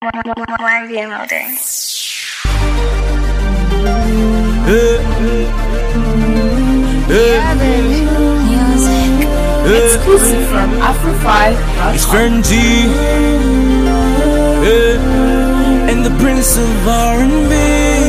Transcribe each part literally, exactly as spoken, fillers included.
Y B M all day. Music. Exclusive from Afro five. It's Fern G, yeah. And the Prince of R and B,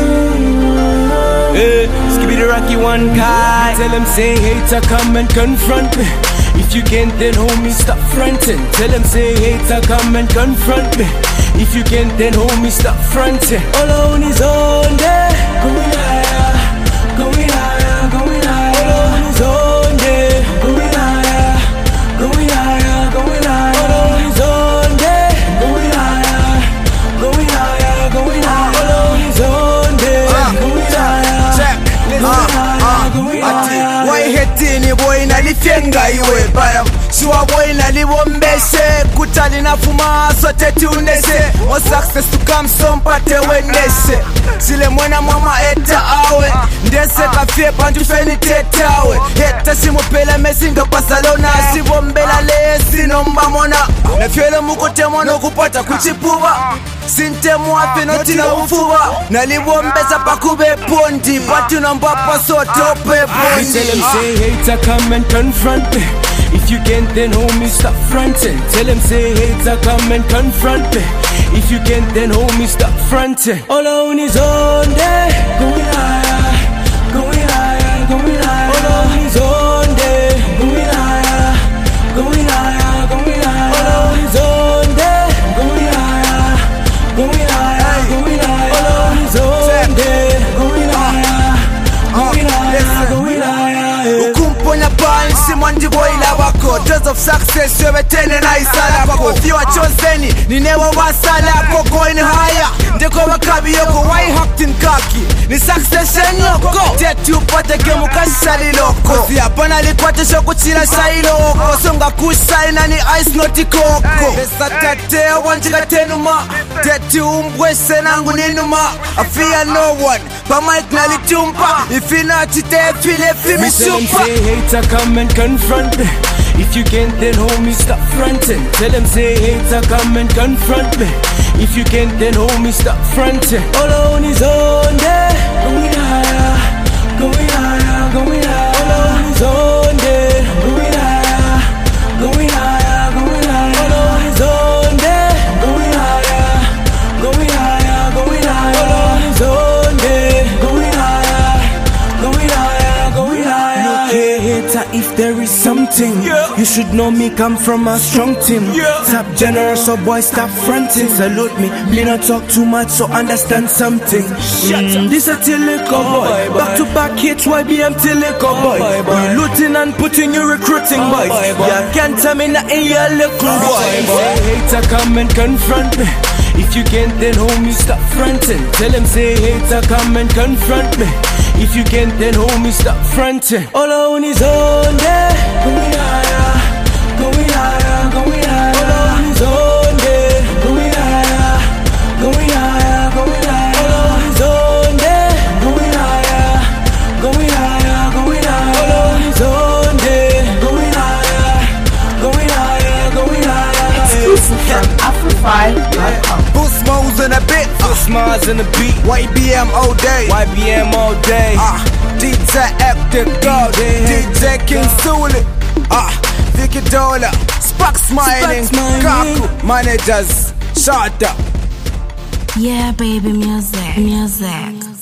yeah. Skibby the Rocky one guy. Tell him say hater come and confront me. If you can't then homie stop fronting. Tell him say hater come and confront me. If you can't then homie stop fronting. All on his own day, going higher, going higher, going higher. All on his own day, going higher, going higher, going higher. All on his own day, going higher, going higher, going higher. All on his own day, going higher, going higher, going higher. Why hetini boy nalifyenga iwe bayam Suwa boy naliwombese Kutali na fuma sote tunese O success to come so mpate wenese Sile mwena mama eta awe Ndese kafie pantu feni tetawe Heta simupele mesinga pasalona Sivombela lesi nomba mona Nefyele mukote mono kupata kuchipuwa Sinte mwape noti na ufuwa Naliwombesa pakube pondi Patu na mbapa sote ope pondi. Tell him say hater come and confront me. If you can't then homie stop fronting. Tell him say hater come and confront me. If you can't then homie stop fronting. All on his own day, going higher, going higher, going higher. All on his own day, going higher, going higher, going higher. All on his own day, going higher, going higher, going higher. All on his own day, going higher, going higher, going higher. Ukumponya pali simwandi boy la wako Dose of success wewe tene na isala wako Fiwa chozeni ninewa wasala ko going higher Ndeko wakabi yoko why haktin kaki Ni succession yoko Tetu pate kemu kashali loko Si apana likwate shoko chila shai loko Songa kushai na ni ice noti koko Besa tete wanjika tenuma Tetu umbwese nangu ninuma I fear no one Pa mic nalitumpa Ifina chite file fimi Tell him say hater come and confront me. If you can't then homie stop fronting. Tell him say hater come and confront me. If you can't then homie stop fronting. All on his own day, going higher, going higher, going higher. All on his own day, going higher, going higher, going higher. All on his own day, going higher, going higher, going higher. All on his own day, going higher, going higher, going higher. Hater, if there is something, yeah, you should know me come from a strong team. Yeah. Top generous, so boy stop fronting. Salute me, me not talk too much, so understand something. Mm, this a Tilico boy, boy, back to back hits, Y B M Tilico boy. boy, boy. We looting and putting you recruiting boys. Boy, boy. Yeah, can't tell me nothing, you little boy. boy. Hater come and confront me. If you can't then homie stop fronting. Tell him say hater come and confront me. If you can't then homie stop fronting. All on his own day, going higher, going higher, going higher. All on his own day, going higher, going higher, going higher. All on his own day, going higher, going higher, going higher. All on his own day, going higher, going higher, going higher. Exclusive from Afro five dot com. Boost modes in a bit, Uh, Smiles in the beat, Y B M all day. Y B M all day. Ah, D J Active God, D J King Suli, ah, Vicky Dola, Spark Smiling, Spark Smiling. Kaku, Managers, Shut up. Yeah, baby, music. Music.